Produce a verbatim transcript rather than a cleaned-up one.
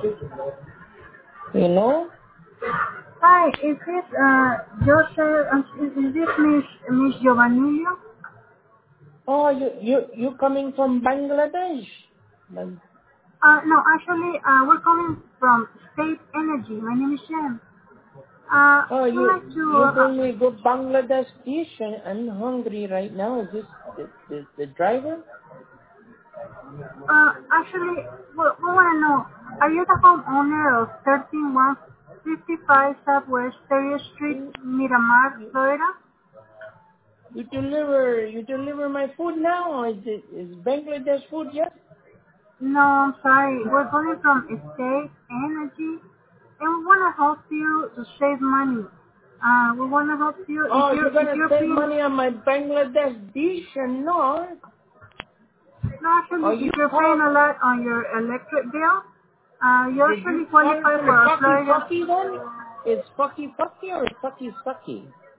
You know? Hi, is this uh Joseph? Uh, is, is this Miss Miss Giovanilio? Oh, you you you coming from Bangladesh? Like, Uh, no, actually, uh, we're calling from State Energy. My name is Shem. Uh, oh, we'd you like to. you Uh, told me go Bangladesh dish, and I'm hungry right now. Is this the the, the driver? uh, actually, we, we want to know: are you the homeowner of thirteen one fifty-five Southwest thirtieth Street, You, Miramar, you Florida? you deliver you deliver my food now. Is it is Bangladesh food? Yes. No, I'm sorry. We're calling from State Energy, and we want to help you to save money. Uh, we want to help you if Oh, you you're if gonna you're save paying. money on my Bangladesh dish and no? No, Are actually, you if you're paying talk? a lot on your electric bill, uh, you Did you actually call qualify from for our Fucky Florida. Fucky then? Is Fucky Fucky or Fucky Sucky?